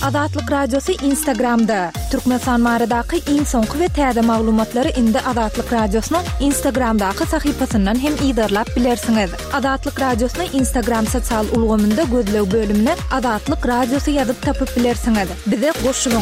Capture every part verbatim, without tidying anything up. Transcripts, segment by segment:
Azatlyk Radiosu Instagramda. Türkmenistan maradaky iň soňky we täze maglumatlary indi Azatlyk Radiosynyň Instagramdaky sahypasyndan hem ýa-da bilersiňiz. Azatlyk Radiosynyň Instagram sosial ulgamynda gözlew bölümine Azatlyk Radiosu ýazyp tapyp bilersiňiz. Bize goşulyň.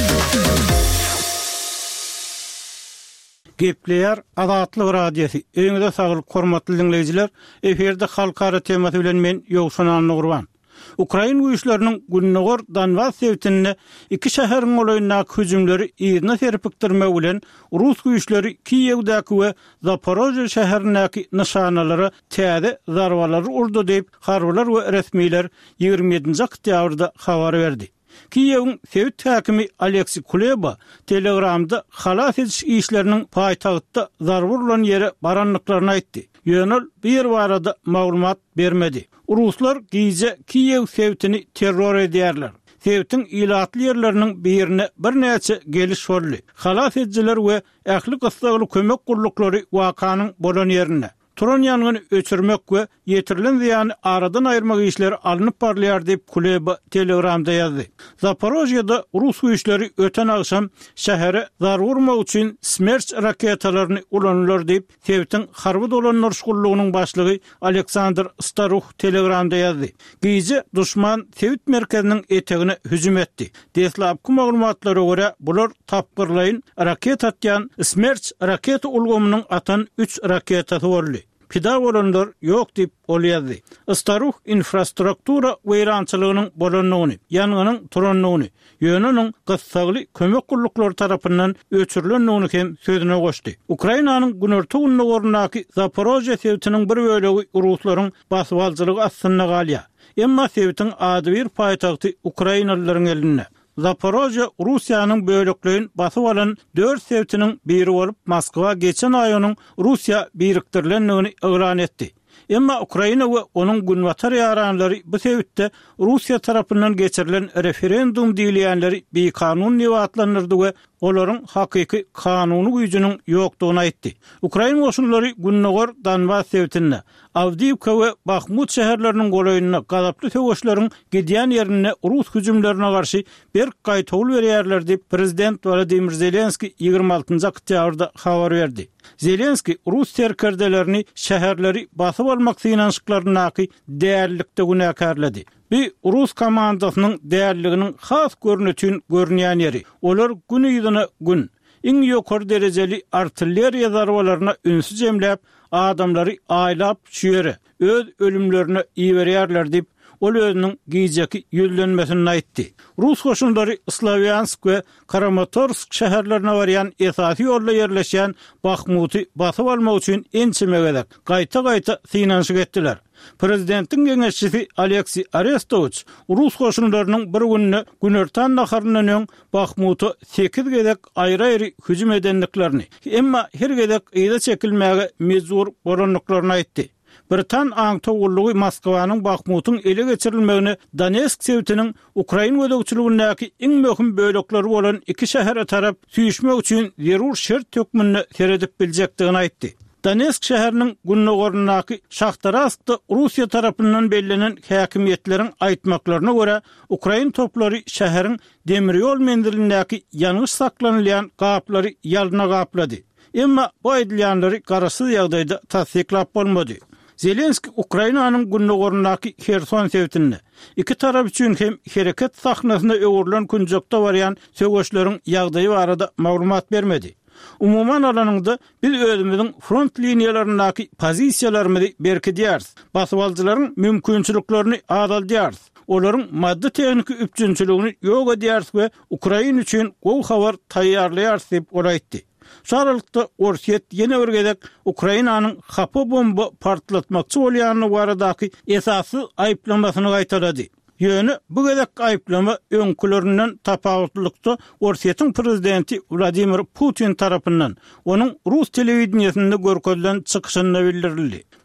Gepleýär Azatlyk Radiosu. Öňüňizde saglyk hormatly dinleýijiler. Eferde halkara temasy bilen men Ýowşan Nurban. Ukraina güýçleriniň Günnogor Donbas sewtinde iki şäheriň olaýyndaky hüjümleri ýerine serpikdirmek bilen Rus güýçleri Kiýewdaky we Zaporojye şäherindäki nyşanalary täze zarbalary urdy diýip harbylar we resmiler ýygrimi ýedinji oktýabrda habar berdi. Kiýewiň Sewt häkimi Aleksey Kuleba Telegramda halas ediş işleriniň paýtagtda zarby urulan ýere baranlyklaryny aýtdy. Ýönel bir barada maglumat bermedi. Ruslar giýje Kiýew Sewtini terror edýärler. Sewtiň ilatly ýerleriniň birine bir näçe geliş boldy. Halas edjiler we ähli gysgaly kömek gullukları wakanyň bolan ýerine turan ýangany öçürmek we ýetirilen ziýany aradan aýyrmak işleri alınıp barlýar diýip Kuleba Telegramda ýazdy. Zaporojyeda Rus güýçleri öten agşam şähere zar urmak üçin Smerch raketalaryny ulanýar diýip Sewtiň harby dolanlar şgullugynyň başlygy Aleksandr Staruh Telegramda ýazdy. Giýje duşman Sewt merkeziniň etegine hüjüm etdi. Deslapky maglumatlara görä bular tapgyrlaýyn raket atýan Smerch raket ulgamynyň atan üç raketası boldy. Pida bolanlar ýok diýip bolýardy. Staruh infrastruktura weýrançylygynyň bolanyny, ýanynyň turanyny, ýönüniň gysgaly kömek gullukları tarapyndan öçürilendigini hem sözüne goşdy. Ukrainanyň Günorta Günnogorundaky Zaporojye sewtiniň bir bölegi Ruslaryň basyp aljylygy aslynda galýa. Emma sewtiň ady bir paýtagty Ukrainalylaryň elinde. Zaporojye Russiýanyň böleklerini basyp alan dört sewtiniň biri bolup Moskwa geçen aýynyň Russiýa birikdirilendigini elan etdi. Emma Ukraina we onuň günwatar ýaranlary bu sewtde Russiýa tarapyndan geçirilen referendum diýilýänleri bir kanun niwatlanyrdy we olaryň hakyky kanuny güýjüniň ýokdugyny aýtdy. Ukraina goşunlary Günnogor Donbas sewtinde Avdiivka we Bakhmut şäherleriniň golaýynyna gazaply töweşleriň gidýän ýerine Rus hüjümlerine garşy bir gaýtawl berýärler diýip prezident Volodymyr Zelenskiy ýygrimi altynji oktýabrda habar berdi. Zelenskiy Rus terkerdelerini şäherleri basyp almak synanşyklarynaky däerlikde günäkärledi. Bir Rus komandasynyň däerliginiň has görnütün görnýän ýeri. Olar gün ýylyna gün iň ýokary derejeli artilleriýa zarbalaryna ünsüz emläp adamlary aýlap şüýere öz ölümlerine iýerýärler diýip ol özüniň giýjeki ýüzlenmesini aýtdy. Rus goşunlary Slavyansk we Kramatorsk şäherlerine barýan esasy ýolda ýerleşýän Bakhmuty basyp almak üçin ençimegedek gaýta-gaýta synanşyk etdiler. Prezidentiň geňeşçisi Aleksey Arestovich Rus goşunlarynyň bir günne Günortan naharynyň öň Bakhmuty sekiz gedek aýry-aýry hüjüm edenliklerini, emma her gedek ýa-da çekilmäge mejbur bolanlyklaryny aýtdy. Britan aňtogullugy Moskwanyň Bakhmutyň ele geçirilmegini Donetsk sewtiniň Ukraina gödekçiligindäki iň möhüm bölekleri bolan iki şäher tarap süýüşmek üçin zerur şert tökmünni seredip biljekdigini aýtdy. Donetsk şäheriniň Günnogorundaky Şaxtarawskda Russiýa tarapyndan bellenen häkimiýetleriň aýtmaklaryna görä Ukraina toplary şäheriň demir ýol mendilindäki ýanyş saklanylýan gaplary ýalyna gaplady. Emma bu aýdylýanlary garaşsyz ýagdaýda tasdiklap bolmady. Zelenskiy Ukrainanyň Günnogorundaky Kherson sewtinde iki tarap üçin hem hereket sahnasyna öwürlen künjekde barýan söwüşleriň ýagdaýy barada maglumat bermedi. Umuman alanynda biz özümiziň front liniýalaryndaky pozisiýalarymyzy berkidýäris, basyp aljylaryň mümkinçiliklerini adaldýäris. Olaryň maddi tehnik üpjünçiligini ýok edýäris we Ukraina üçin gowy habar taýýarlaýaris diýip olaýtdy. Şarlykda Orsiýet ýene bir gedek Ukrainanyň hapa bomba partlatmakçy bolýanyny baradaky esasy aýplamasyny gaýtalady. Ýöne bu gedek aýplama öňkülerinden tapawutlykda Orsiýetiň prezidenti Vladimir Putin tarapyndan onuň Rus telewizionyasynda görkezlen çykyşynda bildirildi.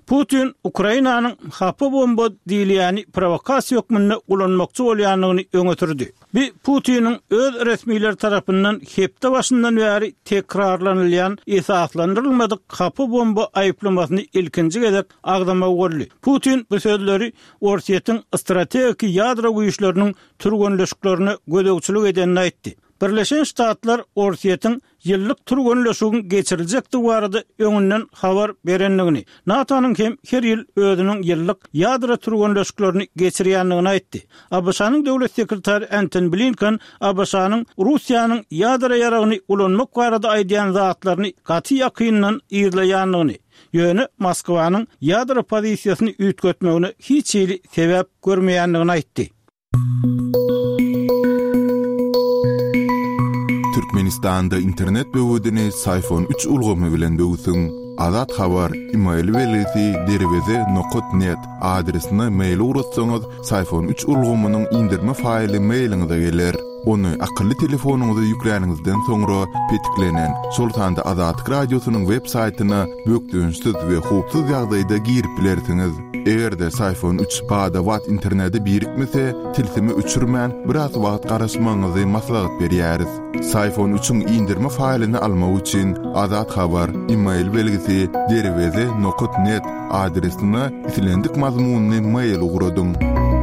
Putin Ukrainanyň hapa bomba diýilýäni provokasiýa hökmünde ulanmakçy bolýanlygyny öňe sürdi. Bi Putiniň öz resmiler tarapyndan hepde başyndan bäri tekrarlanylýan esaslandyrylmadyk hapa bomba aýyplamasyny ilkinji gezek agdama boldy. Putin bu sözleri Orsiýetiň strategik ýadro güýçleriniň türgönleşiklerini gödegçilik edenini aýtdy. Birleşen Ştatlar Orsiýetiň ýyllyk türgönleşigini geçiriljekdi barada öňünden habar berenligini, NATO'nyň hem her ýyl özüniň ýyllyk ýadro türgönleşiklerini geçirýänligini aýtdy. A B S-nyň döwlet sekretary Antony Blinken A B S-nyň Russiýanyň ýadro ýaragyny ulanmak barada aýdýan zatlaryny gaty ýakyndan ýerleýänligini, ýöne Moskwanyň ýadro pozisiýasyny üýtgetmegine hiç ýyly sebäp görmeýänligini aýtdy. Türkmenistan'da internet böwüdini Sayfon üç ulgamy bilen böwüsüň. Azat habar email welesi derweze nokta net adresine mail uratsaňyz Sayfon üç ulgamynyň indirme faýly mailiňize geler. Onu akıllı telefonuňyza ýükläňizden soňra petiklenen Sultanda Azat radiosynyň web saýtyna bökdüňsiz we hupsuz ýagdaýda girip bilersiňiz. Egerde Sayfon üç bada wat interneti birikmese, tilsimi üçürmän biraz wagt garaşmaňyzy maslahat berýäris. Sayfon üçüň indirme faýlyny almak üçin Azat habar email belgisi derweze nokta net adresine itilendik mazmunyny mail uguradyň.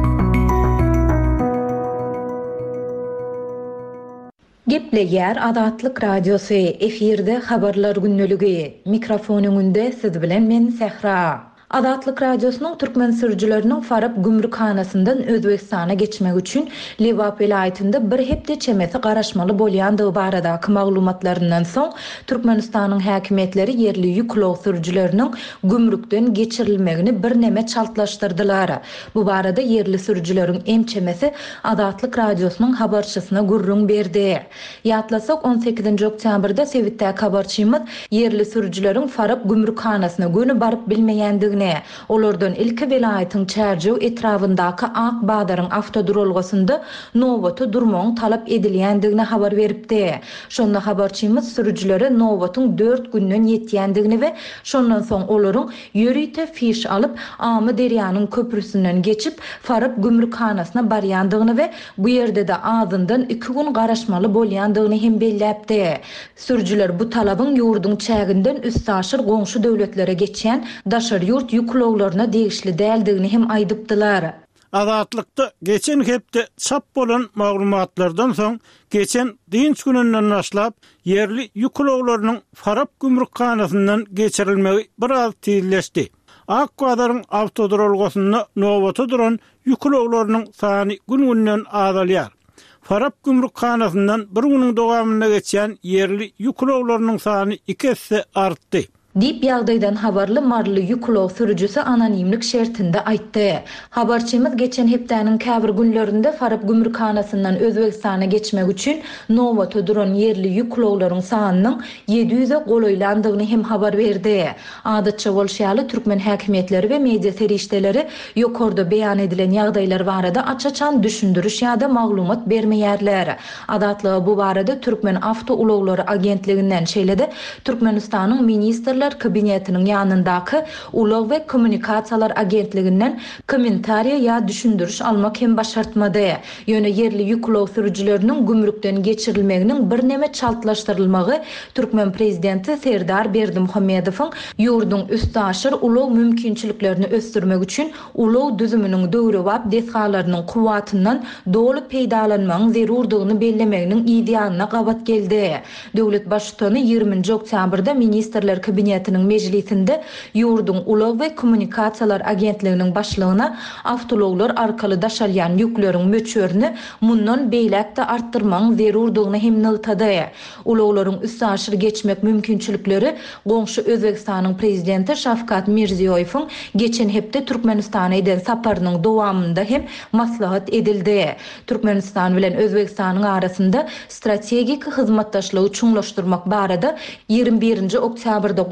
Gepleýär Adatlyk radiosu efirde habarlar günneligi. Mikrofonuň önünde siz bilen men Sehra. Adatlyk radiosynyň türkmen sürüjileriniň Farab gümrükhanasyndan Özbekistana geçmek üçin Lewap vilayetinde bir hepde çemesi garaşmaly bolýandygy baradaky maglumatlaryndan soň Türkmenistanyň häkimetleri yerli ýüklog sürüjileriniň gümrükden geçirilmegini bir neme çaltlaşdyrdylar. Bu barada yerli sürüjileriň emçemesi Adatlyk radiosynyň habarçysyna gurrun berdi. Ýatlasak on sekizinji oktýabrda Sewitdäki habarçymyz yerli sürüjileriň Farab gümrükhanasyna gönü baryp bilmeýändigi, olardan ilki vilayetin çärjew etrafyndaky Ak Badaryň avtodurolgasynda nowaty durmagyň talap edilýändigini habar beripdi. Şonda habarçymyz sürüjilere nowatyň dört günden ýetýändigini we şondan soň olaryň ýörüýte fiş alyp Amy derýanyň köprüsünden geçip Farab gümrükhanasyna barýandygyny we bu ýerde de azyndan iki gün garaşmaly bolýandygyny hem belläpdi. Sürüjiler bu talabyň ýurdun çäginden üstaşyr goňşy döwletlere geçýän daşar ýurt ýükloglaryna degişli däldigini hem aýdypdylar. Azatlykda geçen hepde çap bolan maglumatlardan soň geçen dinç gününden başlap yerli ýükloglarynyň Farab gümrükhanasyndan geçirilmegi biraz tezleşdi. Ak Badaryň avtodurolgasynda nowaty duran ýükloglarynyň sany gün-günden azalýar. Farab gümrükhanasyndan bir günüň dowamynda geçen yerli ýükloglarynyň sany iki hisse artdy. Dip ýagdaýdan habarly marly ýüklog sürüjüsi anonimlik şertinde aýtdy. Habarçymyz geçen hepdäniň käbir günlerinde Farab gümrükhanasyndan Özbekistana geçmek üçin nowaty duran yerli ýükloglaryň sanynyň yedi yüze golaýlandygyny hem habar berdi. Adatça bolşýaly türkmen häkimetleri we media serişdeleri ýokarda beýan edilen ýagdaýlar barada açaçan düşündürüş ýa-da maglumat bermeýärler. Adatlygy bu barada Türkmen Avto Uloglary Agentliginden şeýledi. Türkmenistanyň ministrler kabinetinin yanındaky Ulog we Kommunikasiýalar Agentliginden kommentariýa ýa düşündürüş almak hem başartmady. Ýöne yerli ýüklog sürüjileriniň gümrükden geçirilmeginiň bir neme çaltlaşdyrylmagy Türkmen prezidenti Serdar Berdimuhammedowyň ýurdun üstaşyr ulug mümkinçiliklerini östürmek üçin ulug düzüminiň döwre wap desgalarynyň kuwatyndan dolu peýdalanmagyň zerurdygyny bellemeginiň ideýalyna gabat geldi. Döwlet başçysyny ýygrüminji oktýabrda ministrler kabinetiniň mejlisinde ýurdun Ulog we Kommunikasiýalar Agentliginiň başlygyna avtologlar arkaly daşalýan ýükleriň möçürini mundan beýlekde artdyrmagyň zerurdygyny hem nyltady. Uloglaryň üstaşyr geçmek mümkinçilikleri goňşy Özbekistanyň prezidenti Şafkat Mirziýoýewiň geçen hepde Türkmenistana eden saparynyň dowamında hem maslahat edildi. Türkmenistan bilen Özbekistanyň arasynda strategik hyzmatdaşlygy çuňlaşdyrmak barada ýygrimi birinji oktýabrda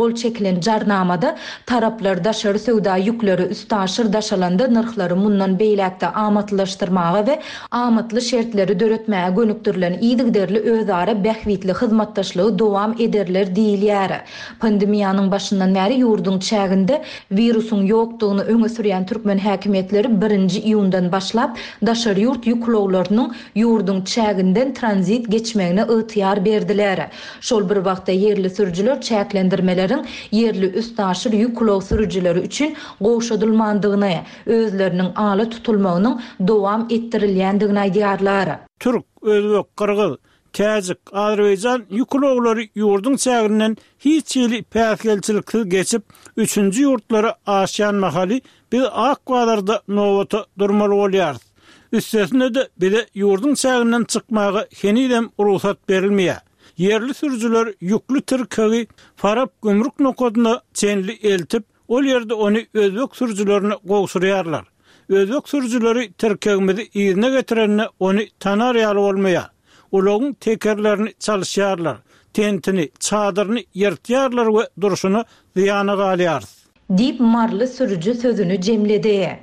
bol çekilen jarnamada taraplar daşary söwda ýükleri üstaşyr daşalanda narhlary mundan beýlekde amatlaşdyrmaga we amatly şertleri döretmäge gönükdirilen iýdigderli özara bähwitli hyzmatdaşlygy dowam ederler diýilýär. Pandemiýanyň başyndan bäri ýurduň çäginde virusyň ýokdugyny öňe sürýän türkmen häkimetleri birinji iýundan başlap daşary ýurt ýüklowlarynyň ýurduň çäginden tranzit geçmegine ýytyar berdiler. Şol bir wagtda yerli sürüjüler çäklendirmeleriň yerli üstaşyr ýüklow sürüjüleri üçin goşadylmandygyny, özleriniň aly tutulmagynyň dowam etdirilýändigini aýdýarlar. Türk, Özbek, Kırgız, Täjik, Azerbaýjan ýüklowlary ýurdun çäginden hiç ýyly päsgelçilikli geçip üçünji ýurtlara aşýan mahaly biz Akbadarda nowata durmaly bolýar. Üstesinde de bize ýurdun çäginden çykmagy henidem ruhsat berilmeýär. Yerli sürüjüler ýüklü tirkegi Farap gömrük nokodyna çenli eltip ol ýerde ony Özbek sürüjülerine gowşurýarlar. Özbek sürüjüleri tirkegimizi ýerine getirenine ony tanar ýaly bolmaýar. Olaryň tekerlerini çalyşýarlar, tentini, çadyryny ýertýärler we duruşyny zyana galýar. Dip marly sürüjü sözünü jemledi.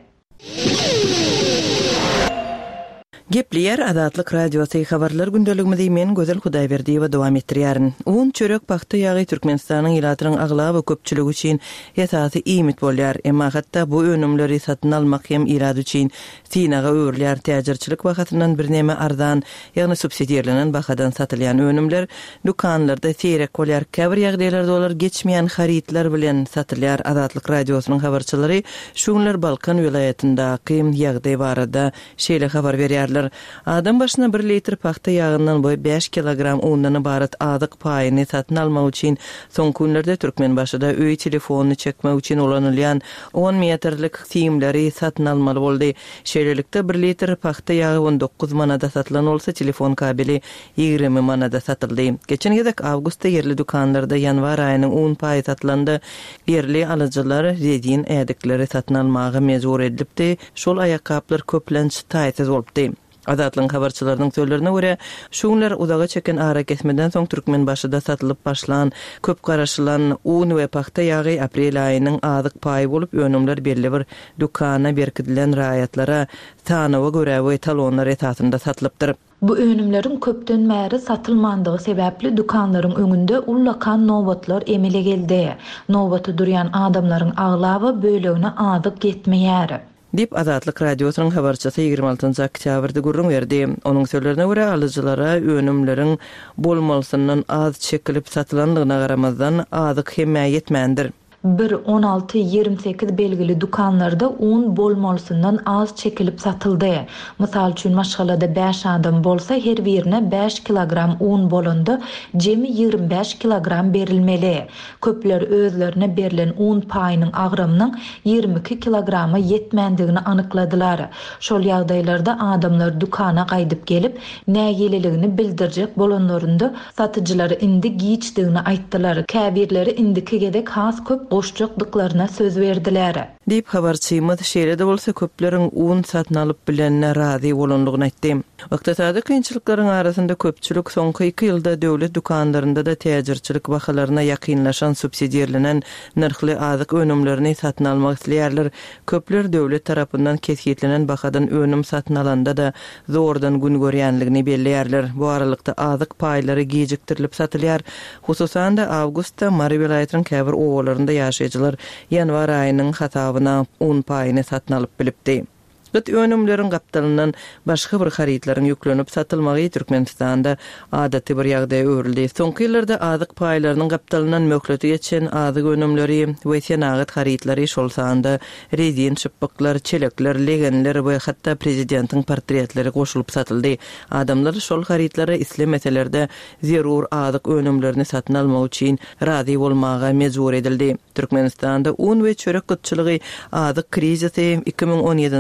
Gepleyer Adatlyk Radiosu habarlar gündeligimizde men Gözel Hudaýberdiýewa dowam etdirýärin. Un çörek paxta ýagy Türkmenistanyň ýylatyryň aglaby köpçüligi üçin ýetasy iýmit bolýar. Emma hatda bu önümleri satyn almak hem ýylady üçin synaga öwürlýär. Täjirçilik wagtyndan birnäme arzan, ýagny subsidiýalenen bahadan satylýan önümler dukanlarda seýrek bolýar. Käbir ýagdaýlarda olar geçmeýän haritler bilen satylýar. Adatlyk Radiosynyň habarçylary şuňlar Balkan vilayatyndaky ýagdaý barada şeýle habar berýärler. Adam başına bir litr paxta ýağından boy beş kilogram undan ibaret adyk paýyny satyn almak üçin soň günlerde Türkmen başyda öý telefonyny çekmek üçin ulanylýan on metrlik siýimleri satyn almaly boldy. Şeýlelikde bir litr paxta ýagy on dokuz manada satylan bolsa, telefon kabeli ýygrimi manada satyldy. Geçen ýylda awgustda yerli dukanlarda ýanwar aýynyň on paýy satlandy. Yerli alyjylar redin ädikleri satyn almagy mejbur edilipdi. Şol aýakaplar köplenç taýsız bolupdy. Adatlyň habarçylarynyň sözlerine görä, şuňlar udaga çeken ara kesmeden soň Türkmen başyda satylyp başlan, köp garaşylan un we paxta ýagy aprel aýynyň adyk paýy bolup önümler belli bir dukana berkidilen raýatlara tanawa görä we talonlar etatynda satylypdyr. Bu önümlerin köpden bäri satylmandygy sebäpli dukanlaryň öňünde ullakan nowbatlar emele geldi. Nowbaty durýan adamlaryň aglaby bölegine adyk getmeýär. Dip Adatlyk Radiosynyň habarçysy ýygrimi altynjy oktýabrda gurrun berdi. Onuň sözlerine görä alyjylara önümleriň bolmalysyndan az çekilip satylandygyna garamazdan adyk hemme ýetmändir. bir on altı ýigirme sekiz belgili dukanlarda un bolmalysyndan az çekilip satyldy. Mysal üçin maşgalada beş adam bolsa her birine beş kilogram un bolundy, jemi ýigirme beş kilogram berilmeli. Köpler özlerine berilen un paýynyň agrymynyň ýigirme iki kilograma ýetmendigini anykladylar. Şol ýagdaýlarda adamlar dukana gaýdyp gelip nägeleligini bildirjek bolanlarynda satyjylary indi giçdigini aýtdylar. Käbirleri indiki gedek has köp goşjukdyklaryna söz berdiler. Dip habarçymyz şeýlede bolsa köpleriň un satyn alyp bilenine razy bolandygyny aýtdy. Wagtda kynçylyklaryň arasynda köpçülik soňky iki ýylda döwlet dukanlarynda da täjirçilik bahalaryna ýakynlaşan subsidiýalenen narhly azyk önümlerini satyn almak isleýärler. Köpler döwlet tarapyndan kesgitlenen bahadan önüm satyn alanda da zordan gün görýänligini belleýärler. Bu aralykda azyk paýlary gejikdirilip satylýar. Hususan da awgustda Mary vilayatynyň käbir owalarynda ýaşaýjylar ýanwar aýynyň hatabyna un paýyny satyn alyp bilipdi. Gıt önümlerin gaptalından başka bir haritlerin yüklenip satılmağı Türkmenistanda adaty bir ýagdaý öwrüldi. Soňky ýyllarda adyk paýlarynyň gaptalından möhleti geçen adyk önümleri we senagat haritlary şol sanda rezin çypyklar, çelekler, legenler we hatda prezidentiň portretleri goşulyp satyldy. Adamlar şol haritlary isle meselelerde zerur adyk önümlerini satyn almak üçin razy bolmaga mejbur edildi. Türkmenistanda un we çörek gıtçylygy adyk krizisi iki ming on ýedinji ýyldan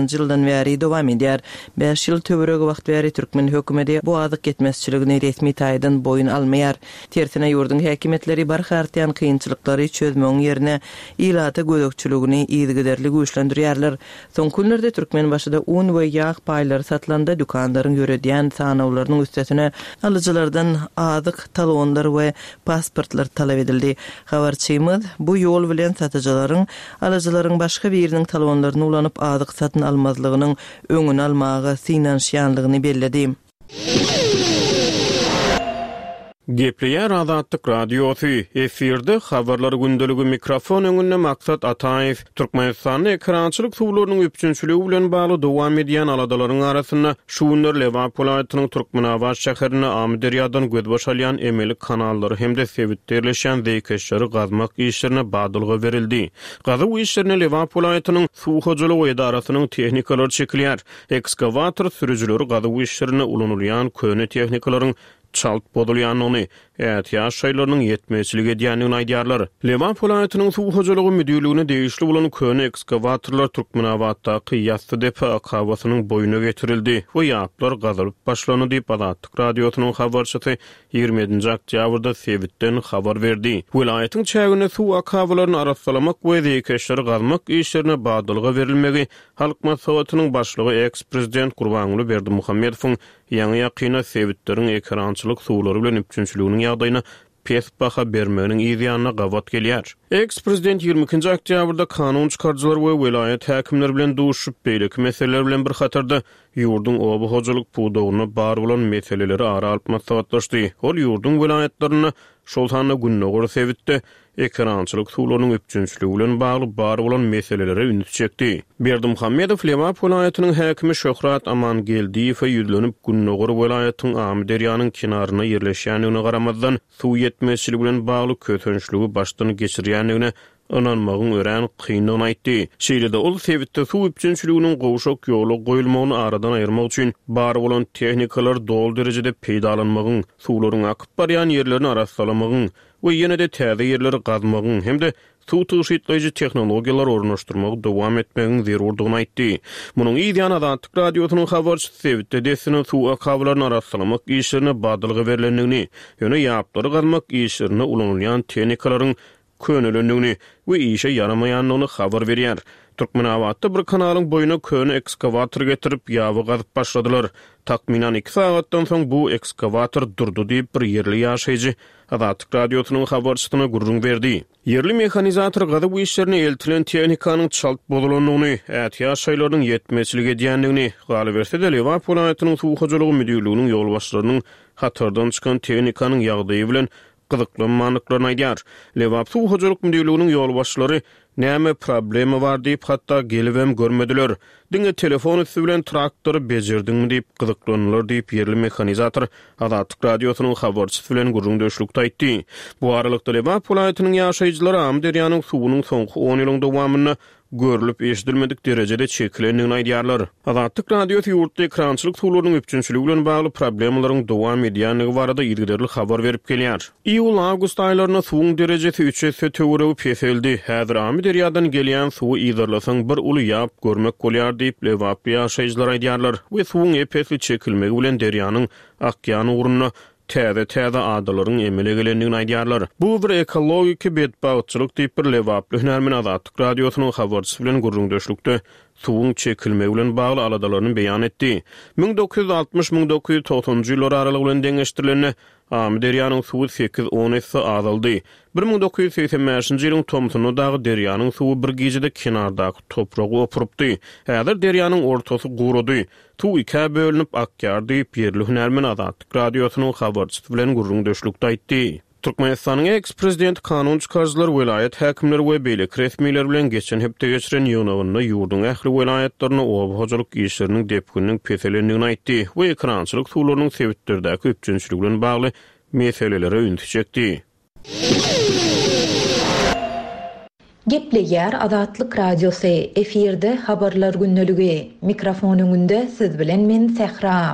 ýyldan bäri dowam edýär. beş ýyl töweregi wagt bäri türkmen hökümeti bu azyk ketmezçiligini resmi taýdan boyun almaýar. Tersine ýurdun häkimetleri barhartyan kynçylyklary çözmeň ýerine ilata gödökçiligini ýygyderli güýçlendirýärler. Soň günlerde türkmen başyda un we ýağ paýlary satylanda dükanlaryň ýöredýän sanawlarynyň üstesine alyjylardan azyk talonlar we pasportlar talap edildi. Habarçymyz bu ýol bilen satyjylaryň alyjylaryň başga biriniň talonlaryny ulanyp azyk satyn almazlygynyň öňüni almagy synanşýanlygyny belledi. Gepleýär Azatlyk Radiosu efirde habarlar gündeligi mikrofon öňünde maksat Ataýew Türkmenistanyň ekrançylyk suwlarynyň öpçünçiligi bilen bagly dowam edýän aladalaryň arasynda şu günler Lewap welaýatynyň Türkmenabad şäherine Amderýadan göz boşalýan emelik kanallary hemde sebitlerleşen zeýkeşleri gazmak işlerine badylgy berildi. Gazyw işlerine Lewap welaýatynyň suw hojalygy edarasynyň tehnikalary çekilýär. Ekskavator sürüjüleri gazyw işlerine ulanylýan köne tehnikalaryň çalt bodulýanyny, ätýa şaýlarynyň ýetmezçiligi edýänini aýdýarlar. Lewap welaýatynyň suw hojalygy müdürligine degişli bolan köne ekskavatorlar Türkmenabaddaky ýasty depa akabasynyň boýuna getirildi we ýaplar gazalyp başlany diýip Azatlyk Radiosynyň habarçysy ýigirmi ýedinji oktýabrda Sebitden habar berdi. Welaýatyň çägine suw akabalaryny araslamak we zeýkeşleri gazmak işlerine badylga berilmegi Halk Maslahatynyň başlygy eks-prezident Gurbanuly Berdimuhammedowyň ýa-ni ýakyna Sebitlerin ekrançylyk suwlary bilen üpçünçiliginiň ýagdaýyna pes baha bermeginiň ýa-ni gawat gelýär. Eks-prezident ýigirmi ikinji oktýabrda kanun çykarjylar we welaýat häkimleri bilen duşup beýleki meseleler bilen bir hatarda ýurdun oba hojalyk puwdawyna bar bolan meseleleri ara alyp maslahatlaşdy. Ol ýurdun welaýatlaryna şol hany günnägör Sebitde ekrançylyk suwlarynyň öpçünçiligi bilen bagly bar bolan meselelere ünit çekdi. Berdimuhammedow Lewap welaýatynyň häkimi Şöhrat Amangeldiýewe ýüzlenip günnägör welaýatyň Amderýanyň kinaryna ýerleşýänligine garamazdan suw ýetmezçiligi bilen bagly kötünçligi başdan geçirýänligine ananmagyň ören kynlygyny aýtdy. Şeýlede ol Sebitde suw üpçünçiliginiň gowşak ýoly goýulmagyny aradan aýyrmak üçin bar bolan tehnikalar dol derejede peýdalanmagyň, suwlaryň akyp barýan ýerlerini arasalamagyň we ýene-de täze ýerleri gazmagyň hemde suw tyşytlaýjy tehnologiýalar ornaşdyrmagy dowam etmegiň zerurdygyny aýtdy. Munyň ýa-ni Azatlyk Radiosynyň habarçysy Sebitde desini suw akabalaryny arasalamak işlerine badylgy berilendigini, ýöne ýaplary gazmak işlerine ulanylýan tehnikalaryň könülendigini we işe yaramaýanlygyny habar berýär. Türkmenabadda bir kanalyň boýuna köne ekskavator getirip ýaby gazyp başladylar. Takminan iki saatdan soň bu ekskavator durdy diýip bir ýerli ýaşaýjy Azatlyk Radiosynyň habarçysyna gurrun berdi. Yerli mehanizator gazyp işlerini eltilen tehnikanyň çalt bolanyny, ätýa şaýlarynyň ýetmezçiligi edýänligini, galy berse-de Lewap welaýatynyň suw hojalygy müdürliginiň ýolbaşçylarynyň hatardan çykan tehnikanyň ýagdaýy bilen gyzyklanmanyklaryny aýdýar. Lewap suw hojalyk müdürliginiň ýolbaşçylary näme problemi bar diýip hatda gelibem görmediler. Diňe telefon üstü bilen traktory bejerdiňmi diýip gyzyklanýarlar diýip yerli mehanizator Azatlyk Radiosynyň habarçysy bilen gurrun döşlükde aýtdy. Bu aralykda Lewap welaýatynyň ýaşaýjylary Amderýanyň suwunyň soňky on ýylyň dowamyny görülüp eşidilmedik derejede çekilendigini aýdýarlar. Azatlyk Radiosu ýurtda ekrançylyk suwlarynyň üpçünçiligi bilen bagly problemlaryň dowam edýänligi barada ýerli habar berip gelýär. Iýul-awgust aýlaryna suwuň derejesi üç esse töweregi peseldi. Häzir Amderýadan gelýän suwy ýyzarlasaň bir uly ýap görmek bolýar diýip Lewap ýaşaýjylar aýdýarlar. We suwuň epesli çekilmegi bilen derýanyň akýany urunyna täze täze adalaryň emele gelendigini aýdýarlar. Bu bir ekologik bedbagçylyk diýip bir Lewaply hünärmen Azatlyk Radiosynyň habarçysy bilen gurrun döşlükde suwuň çekilmegi bilen bagly aladalaryny beýan etdi. ming dokuz ýüz altmış - ming dokuz ýüz togsanjy ýyllar aralygy bilen deňeşdirilende Amderýanyň suwy sekiz on esse azaldy. bir ming dokuz ýüz seksen beşinji ýylyň Tomsonudagy derýanyň suwy bir gijede kenardaky topragy opurupdy. Häzir derýanyň ortasy gurudy. Suw iki bölünip akýar diýip ýerli hünärmen Azatlyk Radiosynyň habarçysy bilen gurrun döşlükde aýtdy. Türkmenistanyň eks-prezident kanun çykarjylar welaýat häkimleri we beýlek resmiler bilen geçen hepde geçiren ýygynyna ýurdun ähli welaýatlaryna oba hojalyk işleriniň depküniniň peselendigini aýtdy we ekrançylyk suwlarynyň sebitlerindäki üpçünçiligi bilen bagly meselelere ünit çekdi. Gepleýär Azatlyk Radiosu efirde habarlar günneligi. Mikrofon öňünde siz bilen men Sehra.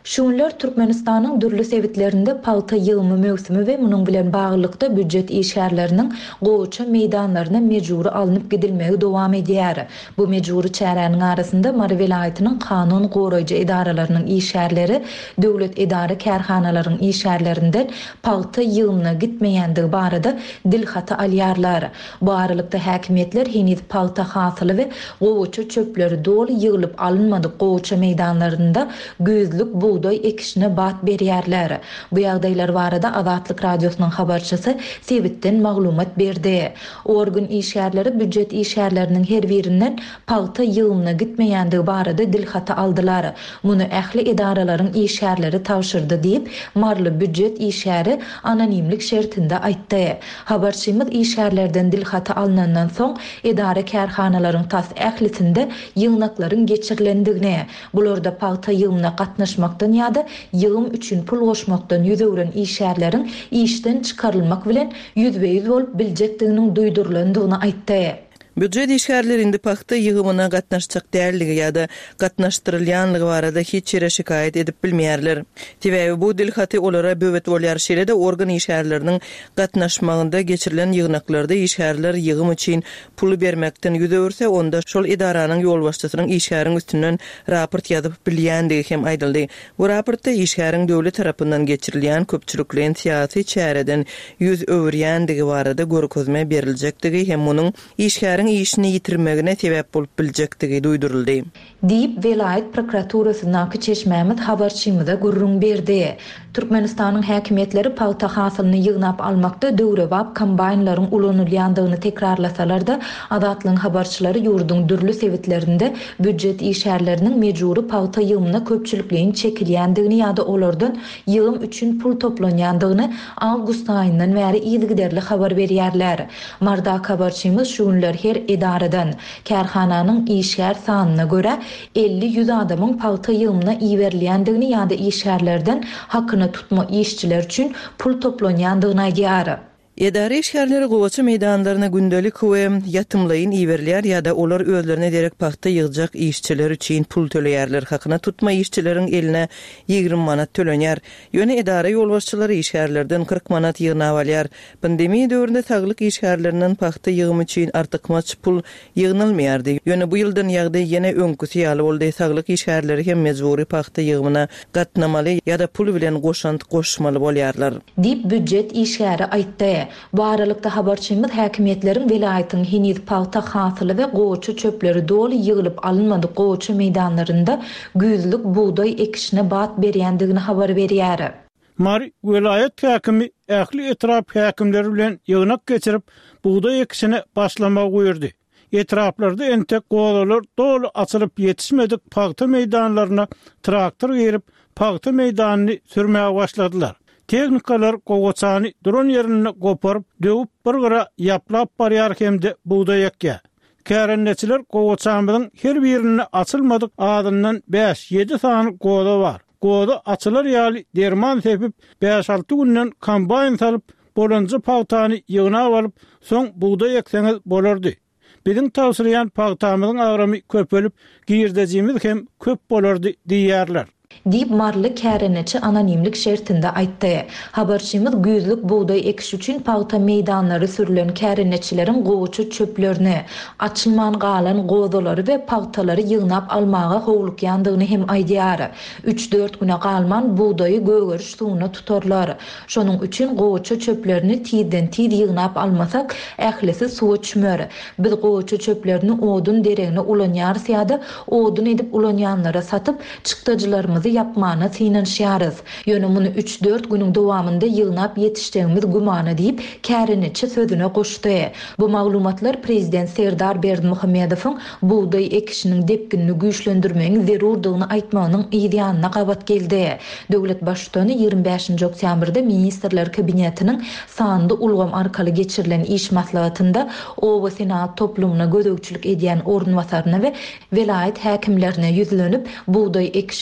Şunlar Türkmenistanyň dürli sebitlerinde palta yığımı mövsümü ve munun bilen baglykda büdjet işgärleriniň goýça meýdanlaryna mejburi alınıp gidilmegi dowam edýär. Bu mejburi çäreniň arasynda Mary welaýatynyň kanun goraýjy idaralarynyň işgärleri, döwlet idara kärhanalarynyň işgärlerinden palta yığımyna gitmeýändigi barada dilhata alýarlar. Bu aralykda häkimetler henüz palta hasyly we goýça çöpleri doly ýygylyp alınmady goýça meýdanlarynda gözlük buğday ekişine bat berýärler. Bu ýagdaýlar barada Azatlyk radiosynyň habarçysy sebitden maglumat berdi. Organ işgärleri büdjet işgärleriniň her birinden palta ýygymyna gitmeýändigi barada dilhata aldylar. Muny ähli idaralaryň işgärleri tawşyrdy diýip marly büdjet işgäri anonimlik şertinde aýtdy. Habarçymyz işgärlerden dilhata alynandan soň idara kärhanalaryň tas ählisinde ýygnaklaryň geçirilendigini, bularda palta ýygymyna gatnaşmakdan ýa-da ýygym üçin pul goşmakdan ýüzegren işgärleriň işden çykarylmak bilen ýüzbeýüz bolup biljekdiginiň duýdurulandygyny aýtdy. Büdjet işgärlerinde paxta ýygymyna gatnaşjak däligi ýa-da gatnaşdyrylýanlygy barada hiç ýere şikayet edip bilmeýärler. Tebäbi bu dilhaty olara böwet bolýar şeýle-de organ işgärleriniň gatnaşmagynda geçirilen ýygnaklarda işgärler ýygym üçin pul bermekden ýüzegirse, onda şol idaranyň ýolbaşçysynyň işgäriň üstünden raport ýazyp bilýändigi hem aýdyldy. Bu raportda işgäriň döwlet tarapyndan geçirilýän köpçüliklen siýasy çäreden ýüz öwürýändigi barada görkezme beriljekdigi hem munyň işgäriň işini yitirmegine sebäp bolup biljekdigi duýduruldy. Diýip Welaýat prokuraturasy Naky Çeşmämet habarçymyza gurrun berdi. Türkmenistanyň häkimetleri palta hasylyny ýygnap almakda döwrebap kombaynlaryň ulanylýandygyny tekrarlasalar-da, Azatlyň habarçylary ýurduň dürli sebitlerinde büdjet işgärleriniň mejburi palta ýygymyna köpçülikliň çekilýändigini ýa-da olardan ýygym üçin pul toplanýandygyny awgust aýyndan bäri ýygyderli habar berýärler. Marda habarçymyz şunlar her idaradan kärhananyň işgär sanyna göre elli ýüz adamyň palta ýygymyna iýerilýändigini ýa-da işgärlerden hakyny tutma işçiler üçin pul toplanýandygyny aýdýar. Edari işgärleri gowaça meýdanlaryna gündelik we ýatymlaýyn iýerler ýa-da olar özlerine derek paxta ýygjak işçiler üçin pul töleýärler. Hakyna tutma işçileriň eline ýygrym manat tölenýär. Ýöne idara ýolbaşçylary işgärlerden kırk manat ýygnap alýar. Pandemiýa döwründe saglyk işgärlerinden paxta ýygym üçin artykmaç pul ýygnalmaýardy. Ýöne bu ýyldan ýagdaý ýene öňküsi ýaly boldy. Saglyk işgärleri hem mejburi paxta ýygymyna gatnamaly ýa-da pul bilen goşant goşmaly bolýarlar. Dip büdjet işgäri aýtdy. Bu aralykda habarçymyz häkimetleriň welaýatyň heniz palta hasyly we goýça çöpleri doly ýygylyp alynmady goýça meýdanlarynda güzlük buğday ekişine bat berýändigini habar berýär. Mary welaýat häkimi ähli etrap häkimleri bilen ýygnak geçirip buğday ekişine başlamak goýurdy. Etraplarda entek goýalar doly açylyp ýetişmedik paxta meýdanlaryna traktor gerip paxta meýdanyny sürmäge başladylar. Teknikalar gowaçany dron ýerine goparyp döwüp bir gara ýaplap barýar hemde buğday ekýär. Kärenneçiler gowaçamyň her birini açylmadyk adyndan beş ýedi sany goda bar. Goda açylar ýaly derman sepip beş alty günden kombayn salyp bolanjy paxtany ýygnap alyp soň buğday ekseňiz bolardy. Biziň tawsirýän paxtamyzyň agramy köpelip girdejimiz hem köp bolardy diýýärler. Dip marly käreneçi anonimlik şertinde aýtdy. Habarçymyz güzlük buğday ekiş üçin paxta meýdanlary sürülen käreneçileriň goýça çöplerini, açylman galan gozalary we paxtalary ýygnap almaga howlukýandygyny hem aýdýar. üç dört güne galman buğdaýy gögeriş suwuna tutarlar. Şonuň üçin goýça çöplerini tiden tid ýygnap almasak, ählisi suwa çümer. Biz goýça çöplerini odun deregine ulanýar ýa-da odun edip ulanýanlara satyp çykdyjylarymyzy yapmana synanşýarys. Ýöne muny üç dört günüň dowamında ýygnap ýetişdigimiz gumana diýip käreneçi sözüne goşdy. Bu maglumatlar prezident Serdar Berdimuhammedowyň buğday ekişiniň depkinini güýçlendirmegiň zerurdygyny aýtmagynyň ýa-da gabat geldi. Döwlet başçysyny ýygrimi beşinji oktýabrda ministrler kabinetiniň sandy ulgam arkaly geçirilen iş maslahatynda Owa Senat toplumuna gödökçülük edýän ornwasaryna we welaýat häkimlerine ýüzlenip buğday ekişi bilen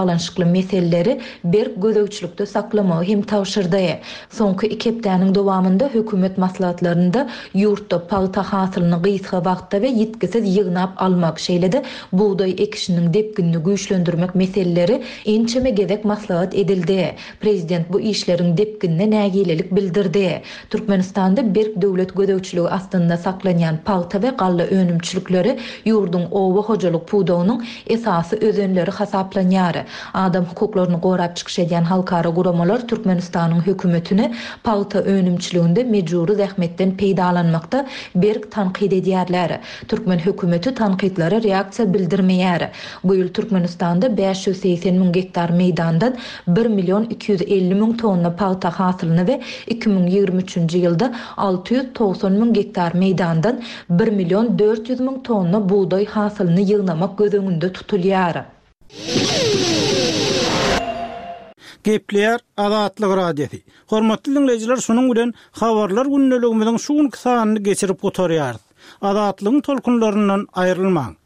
baglanşykly meseleleri bir gözegçilikde saklamagy hem tawşyrdy. Soňky iki hepdäniň dowamında hökümet maslahatlarynda ýurtda paýta hasylyny gysga wagtda we ýetkisiz ýygnap almak şeýlede buğday ekişiniň depkinini güýçlendirmek meseleleri ençeme gezek maslahat edildi. Prezident bu işleriň depkinine nägilelik bildirdi. Türkmenistanda bir döwlet gözegçiligi astynda saklanýan paýta we galla önümçilikleri ýurduň owa hojalyk pudawynyň esasy özenleri hasaplanýar. Adam hukuklaryny gorap çykyş edýän halkara guramalar Türkmenistanyň hökümetini paýta önümçiliginde mejburi zähmetden peýdalanmakda berk tanqid edýärler. Türkmen hökümeti tanqidlere reaksiýa bildirmeýär. Bu ýyl Türkmenistanda beş yüz seksen min gektar meýdandan bir milyon iki yüz elli min tonna paýta hasylyny we iki bin ýygrimi üçinji ýylda alty yüz togson min gektar meýdandan bir milyon dört yüz min tonna buğday hasylyny ýygnamak gözüňünde tutulýar. Gepleýär Azatlyk radiosi. Hormatly dinleýijiler, şonuň bilen habarlar günneligimiziň şuň kysanyny geçirip oturýar. Azatlygyň tolkunlaryndan aýrylmaň.